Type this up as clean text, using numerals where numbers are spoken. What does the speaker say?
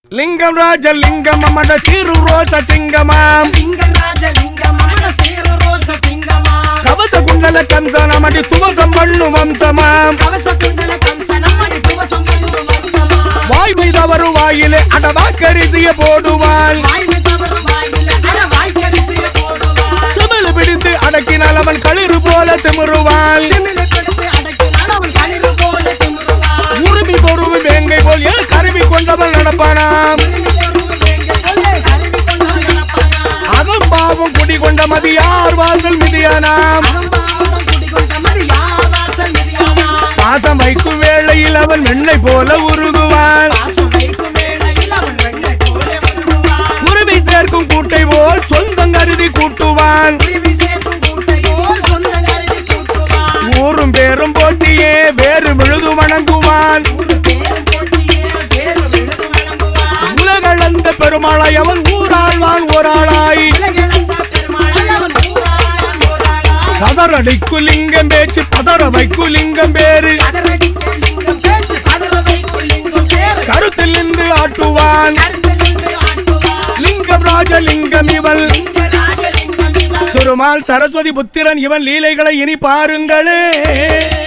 லிங்கம் ராஜலிங்கம் அமட சீரு ரோச சிங்கமாம் கவச குண்டல கம்சனமடி துவசம் பண்ணு வம்சமாம் வாய்மை தவறு வாயிலே அடவாக்கரிசிய போடுவான் தமிழ் பிடித்து அடக்கினால் அவன் களிறு போல திமிருவான் உரிமை பொறுவு வேங்கை போல் கருவி கொண்டவன் நடப்பானாம் அகம்பாவம் குடி கொண்ட மதியார் வாசல் மிதியானாம் பாசம் வைக்கும் வேளையில் அவன் வெண்ணெய் போல உருகுவான் உரிமை சேர்க்கும் கூட்டை போல் சொந்தம் கருதி கூட்டுவான் ஊரும் பேரும் போட்டியே வேறு விழுது வணங்குவான் உலகளந்த பெருமாளாய் அவன் ஊராழ்வான் ஓராளாய் கதறடிக்கு லிங்கம் பேச்சு பதற வைக்கு லிங்கம் பேரு கருத்தில் நின்று ஆட்டுவான் லிங்கம் ராஜலிங்கம் இவள் திருமால் சரஸ்வதி புத்திரன் இவன் லீலைகளை இனி பாருங்களே.